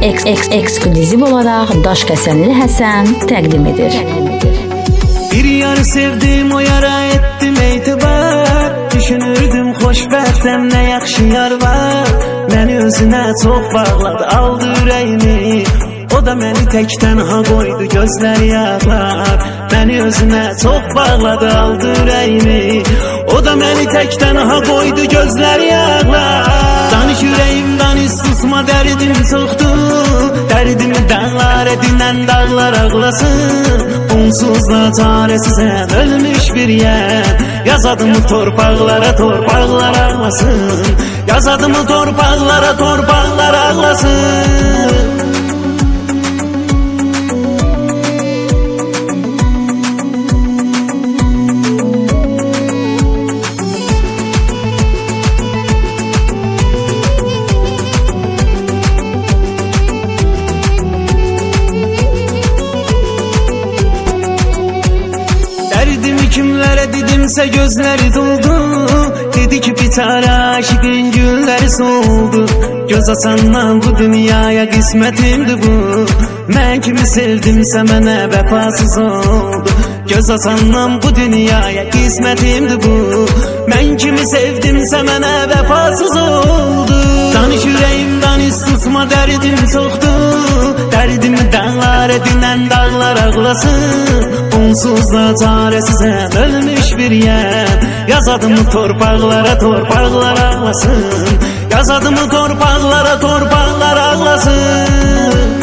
Eksklüziv olaraq Daşkəsənli Həsən təqdim edir. Bir yarı sevdim, o yara etdim etibar. Düşünürdüm xoşbəxtəm, nə yaxşı yar var. Məni özünə çox bağladı, aldı ürəyimi. O da məni tək tənha qoydu, gözləri yağlar. Məni özünə çox bağladı, aldı ürəyimi. O da məni tək tənha qoydu, gözləri yağlar. Danış ürəyimdən susma, dərdim çoxdur. Dərdimi dağlar edinən dağlar ağlasın. Onsuz da çaresizəm, ölmüş bir yer. Yaz adımı torpaqlara, torpaqlar ağlasın. Yaz adımı torpaqlara, torpaqlar ağlasın. Dərdimi kimlərə dedimsə gözləri doldu. Dedi ki bir çare aşıqın gülləri soldu. Göz açandan bu dünyaya qismətimdir bu. Mən kimi sevdimsə mənə vəfasız oldu. Göz açandan bu dünyaya qismətimdir bu. Mən kimi sevdimsə mənə vəfasız oldu. Danış ürəyimdən susma, dərdim çoxdur. Dərdimi dağlar edinən dağlar ağlasın. Onsuz da çaresizəm, ölmüş bir yer. Yaz adımı torpaqlara, torpaqlar ağlasın. Yaz adımı torpaqlara, torpaqlar ağlasın.